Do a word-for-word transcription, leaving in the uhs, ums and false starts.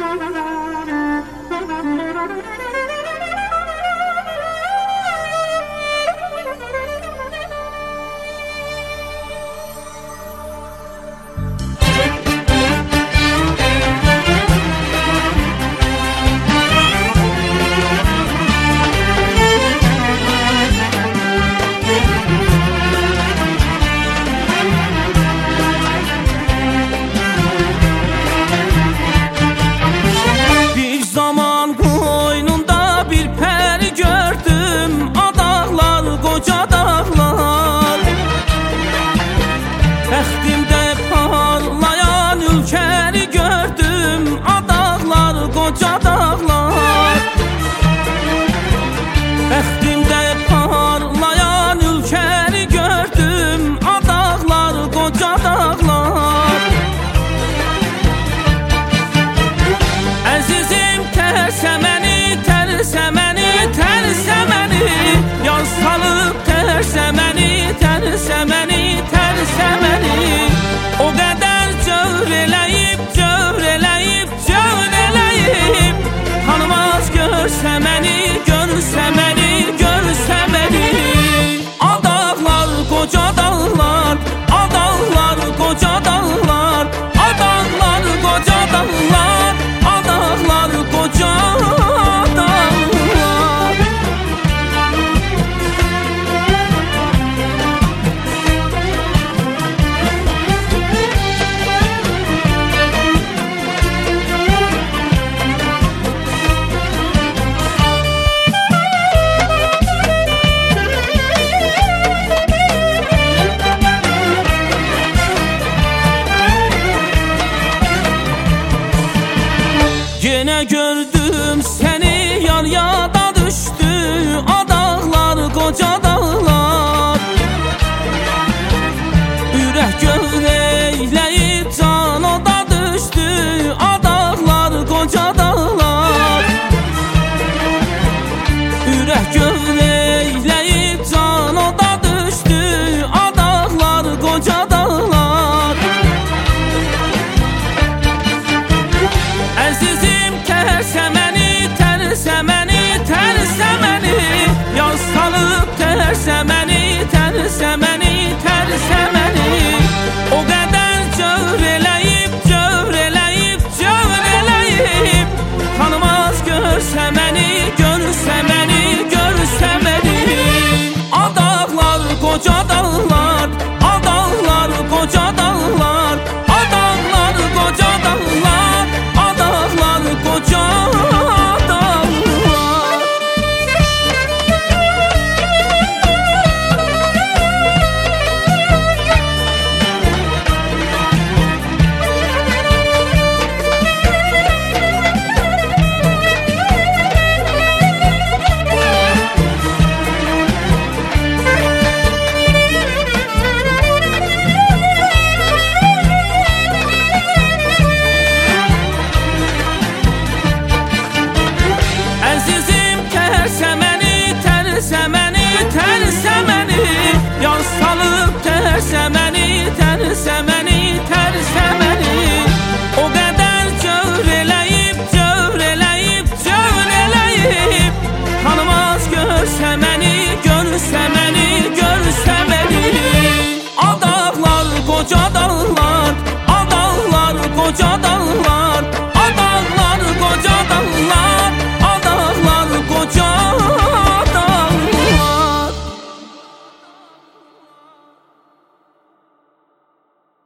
Bəxtimdə parlayan ülkəni gördüm, adaqlar, qoca dağlar. Bəxtimdə parlayan ülkəni gördüm, adaqlar, qoca dağlar. Əzizim tərsəməni, tərsəməni, tərsəməni, yaz salıb tərsəməni, tərsəməni, tərsəməni. O qədər cövr eləyib, cövr eləyib, cövr eləyib. Tanımaz görsə məni, görsə məni, görsə məni. Adaqlar, qoca dağlar, adaqlar, qoca dağlar, adaqlar, qoca dağlar, adaqlar, qoca dağlar. Yenə gördüm səni, yar yada düşdü, adaqlar, qoca dağlar.